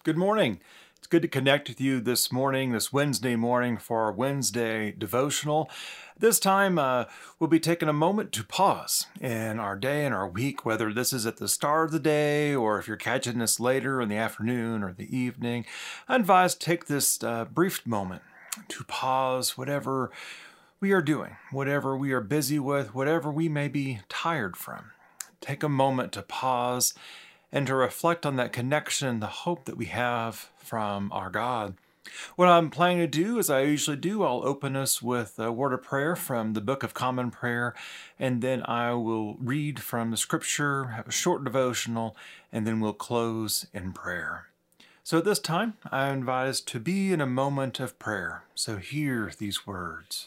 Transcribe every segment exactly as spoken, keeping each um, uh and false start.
Good morning. It's good to connect with you this morning, this Wednesday morning for our Wednesday devotional. This time, uh, we'll be taking a moment to pause in our day and our week, whether this is at the start of the day or if you're catching this later in the afternoon or the evening. I advise take this uh, brief moment to pause whatever we are doing, whatever we are busy with, whatever we may be tired from. Take a moment to pause and to reflect on that connection, the hope that we have from our God. What I'm planning to do, as I usually do, I'll open us with a word of prayer from the Book of Common Prayer, and then I will read from the scripture, have a short devotional, and then we'll close in prayer. So at this time, I invite us to be in a moment of prayer. So hear these words.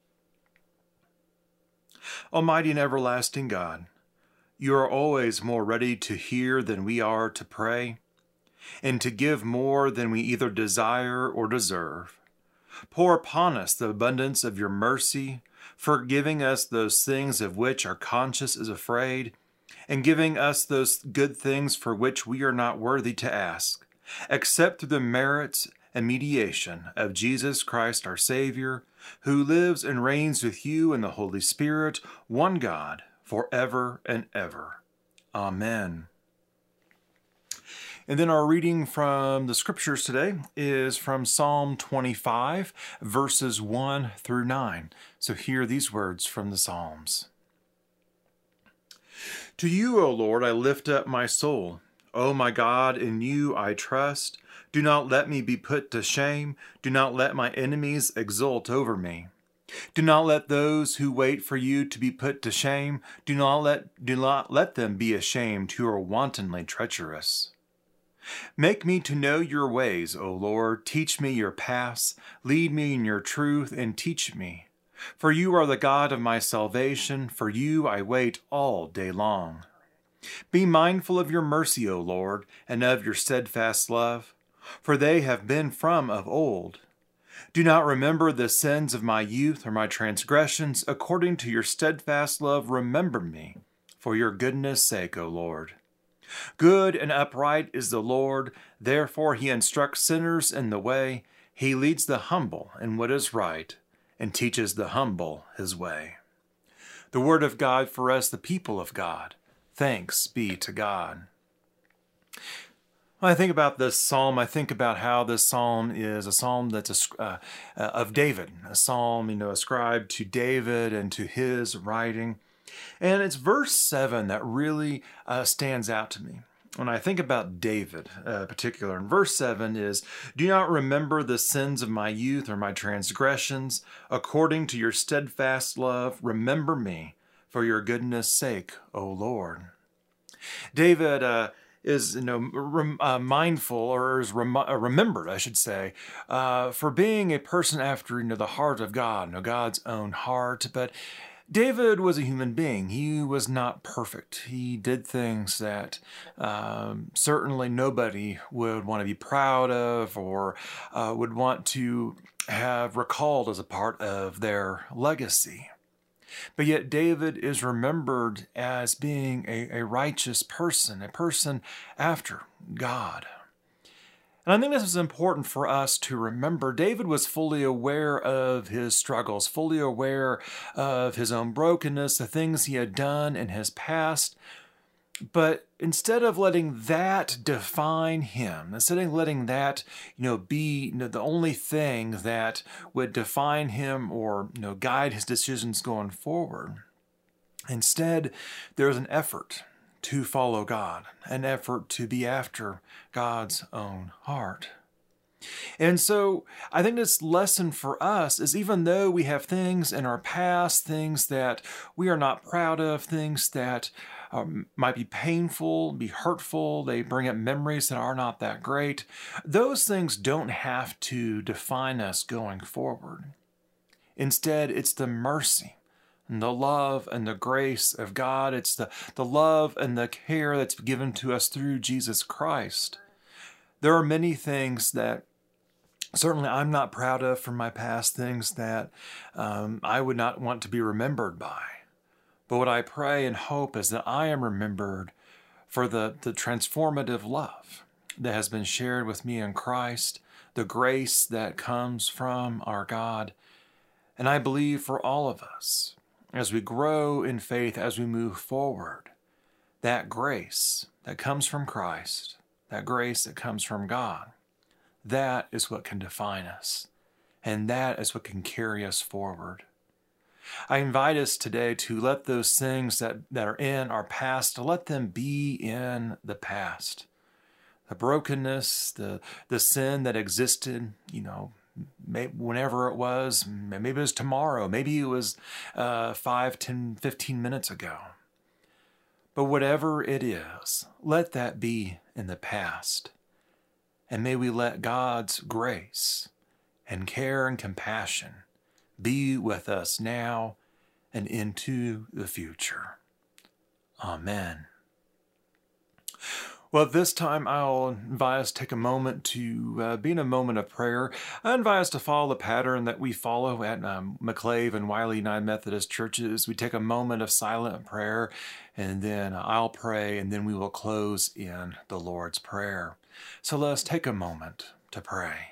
Almighty and everlasting God, you are always more ready to hear than we are to pray, and to give more than we either desire or deserve. Pour upon us the abundance of your mercy, forgiving us those things of which our conscience is afraid, and giving us those good things for which we are not worthy to ask, except through the merits and mediation of Jesus Christ our Savior, who lives and reigns with you in the Holy Spirit, one God, forever and ever. Amen. And then our reading from the scriptures today is from Psalm twenty-five, verses one through nine. So hear these words from the Psalms. To you, O Lord, I lift up my soul. O my God, in you I trust. Do not let me be put to shame. Do not let my enemies exult over me. Do not let those who wait for you to be put to shame. Do not let, do not let them be ashamed who are wantonly treacherous. Make me to know your ways, O Lord. Teach me your paths. Lead me in your truth and teach me. For you are the God of my salvation. For you I wait all day long. Be mindful of your mercy, O Lord, and of your steadfast love, for they have been from of old. Do not remember the sins of my youth or my transgressions. According to your steadfast love, remember me, for your goodness' sake, O Lord. Good and upright is the Lord, therefore he instructs sinners in the way. He leads the humble in what is right, and teaches the humble his way. The word of God for us, the people of God. Thanks be to God. When I think about this psalm, I think about how this psalm is a psalm that's a, uh, uh, of David, a psalm, you know, ascribed to David and to his writing. And it's verse seven that really uh, stands out to me. When I think about David uh, in particular, and verse seven is, do not remember the sins of my youth or my transgressions. According to your steadfast love, remember me for your goodness' sake, O Lord. David uh, is, you know, rem, uh, mindful, or is rem, uh, remembered, I should say, uh, for being a person after, you know, the heart of God, you know, God's own heart. But David was a human being. He was not perfect. He did things that um, certainly nobody would want to be proud of or uh, would want to have recalled as a part of their legacy. But yet David is remembered as being a, a righteous person, a person after God. And I think this is important for us to remember. David was fully aware of his struggles, fully aware of his own brokenness, the things he had done in his past. But instead of letting that define him, instead of letting that, you know, be, you know, the only thing that would define him or, you know, guide his decisions going forward, instead, there's an effort to follow God, an effort to be after God's own heart. And so I think this lesson for us is, even though we have things in our past, things that we are not proud of, things that um, might be painful, be hurtful, they bring up memories that are not that great, those things don't have to define us going forward. Instead, it's the mercy and the love and the grace of God. It's the, the love and the care that's given to us through Jesus Christ. There are many things that certainly I'm not proud of from my past, things that um, I would not want to be remembered by. But what I pray and hope is that I am remembered for the, the transformative love that has been shared with me in Christ, the grace that comes from our God. And I believe for all of us, as we grow in faith, as we move forward, that grace that comes from Christ, that grace that comes from God, that is what can define us. And that is what can carry us forward. I invite us today to let those things that, that are in our past, to let them be in the past. The brokenness, the, the sin that existed, you know, maybe whenever it was, maybe it was tomorrow, maybe it was uh, five, ten, fifteen minutes ago. But whatever it is, let that be in the past. And may we let God's grace and care and compassion be with us now and into the future. Amen. Well, this time I'll invite us to take a moment to uh, be in a moment of prayer. I invite us to follow the pattern that we follow at um, McClave and Wiley United Methodist churches. We take a moment of silent prayer, and then I'll pray, and then we will close in the Lord's Prayer. So let us take a moment to pray.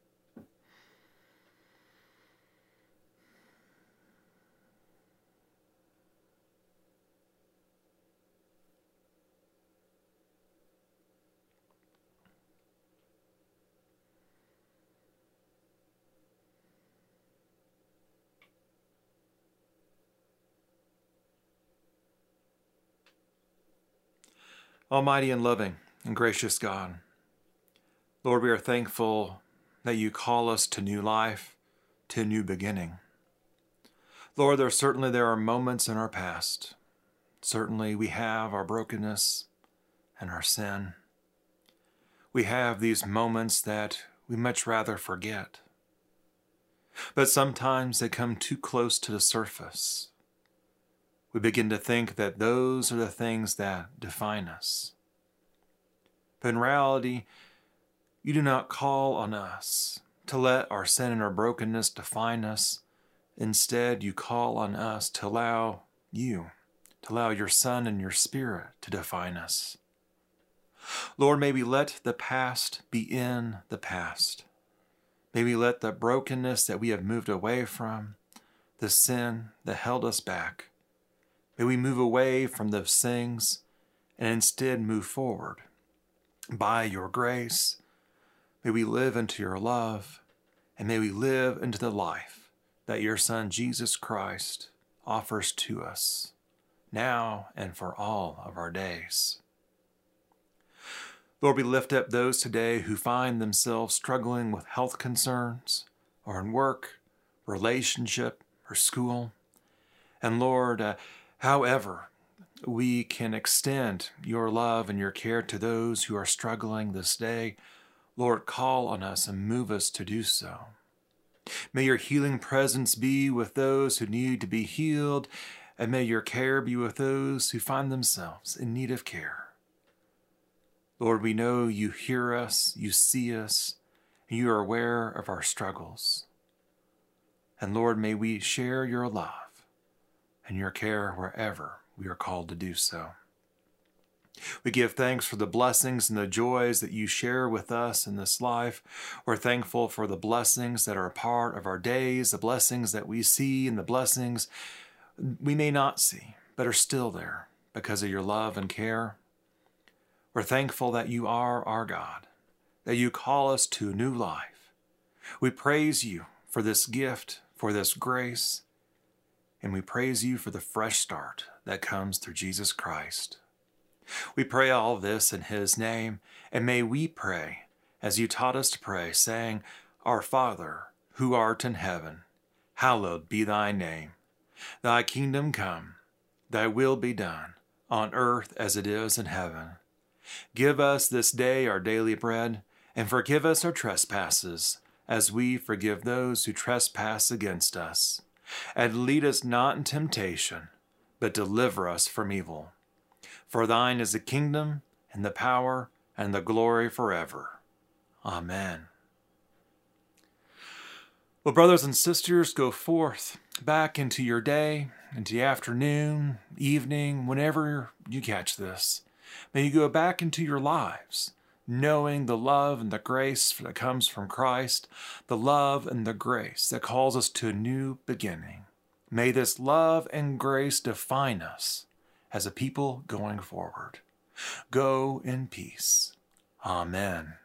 Almighty and loving and gracious God, Lord, we are thankful that you call us to new life, to new beginning. Lord, there certainly there are moments in our past. Certainly we have our brokenness and our sin. We have these moments that we much rather forget. But sometimes they come too close to the surface. We begin to think that those are the things that define us. But in reality, you do not call on us to let our sin and our brokenness define us. Instead, you call on us to allow you, to allow your Son and your Spirit to define us. Lord, may we let the past be in the past. May we let the brokenness that we have moved away from, the sin that held us back, may we move away from those things and instead move forward. By your grace, may we live into your love, and may we live into the life that your Son, Jesus Christ, offers to us now and for all of our days. Lord, we lift up those today who find themselves struggling with health concerns or in work, relationship, or school. And Lord, uh, however we can extend your love and your care to those who are struggling this day, Lord, call on us and move us to do so. May your healing presence be with those who need to be healed, and may your care be with those who find themselves in need of care. Lord, we know you hear us, you see us, and you are aware of our struggles. And Lord, may we share your love and your care wherever we are called to do so. We give thanks for the blessings and the joys that you share with us in this life. We're thankful for the blessings that are a part of our days, the blessings that we see and the blessings we may not see, but are still there because of your love and care. We're thankful that you are our God, that you call us to a new life. We praise you for this gift, for this grace, and we praise you for the fresh start that comes through Jesus Christ. We pray all this in his name, and may we pray as you taught us to pray, saying, Our Father, who art in heaven, hallowed be thy name. Thy kingdom come, thy will be done, on earth as it is in heaven. Give us this day our daily bread, and forgive us our trespasses, as we forgive those who trespass against us. And lead us not in temptation, but deliver us from evil. For thine is the kingdom, and the power, and the glory forever. Amen. Well, brothers and sisters, go forth back into your day, into the afternoon, evening, whenever you catch this. May you go back into your lives, knowing the love and the grace that comes from Christ, the love and the grace that calls us to a new beginning. May this love and grace define us as a people going forward. Go in peace. Amen.